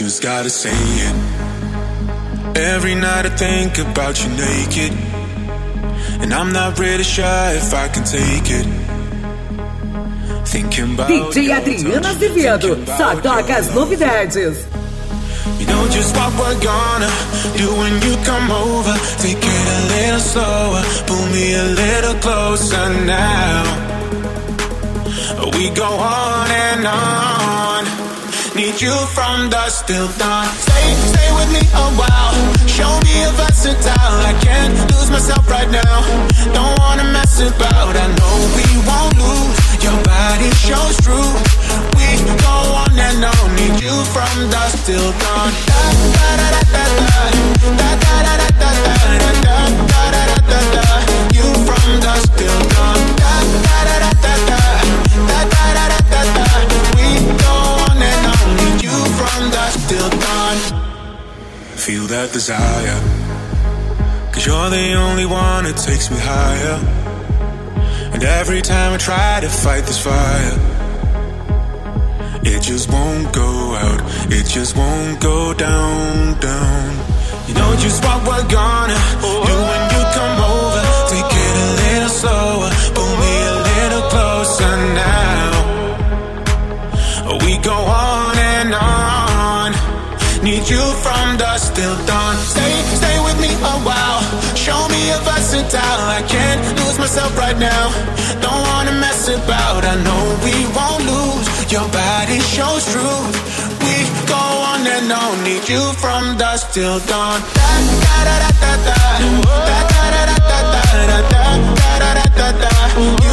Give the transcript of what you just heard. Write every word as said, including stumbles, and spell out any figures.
just gotta say it. Every night I think about you naked, and I'm not really sure if I can take it. Thinking about D J Adriano Azevedo só toca as novidades. You know just what we're gonna do when you come over. Take it a little slower, pull me a little closer now. We go on and on. Need you from dusk till dawn. Stay, stay with me a while. Show me you're versatile. I can't lose myself right now. Don't wanna mess about. I know we won't lose. Your body shows true. We go on and on. Need you from dusk till dawn. Da da da da da da da da da da da da da da da da. You from dusk till dawn. Da da da da da da da da da da da. We go on and on. Need you from dusk till dawn. Feel that desire, 'cause you're the only one that takes me higher. And every time I try to fight this fire, it just won't go out. It just won't go down, down. You know just what we're gonna do when you come over. Take it a little slower, pull me a little closer now. We go on and on. Need you from dusk till dawn. Stay, stay with me a while. Show me you're versatile. I can't lose myself right now. Don't wanna mess about. I know we won't lose. Your body shows truth. We go on and on. Need you from dusk till dawn. Da da da da da da. Da da da da da da da da da da da.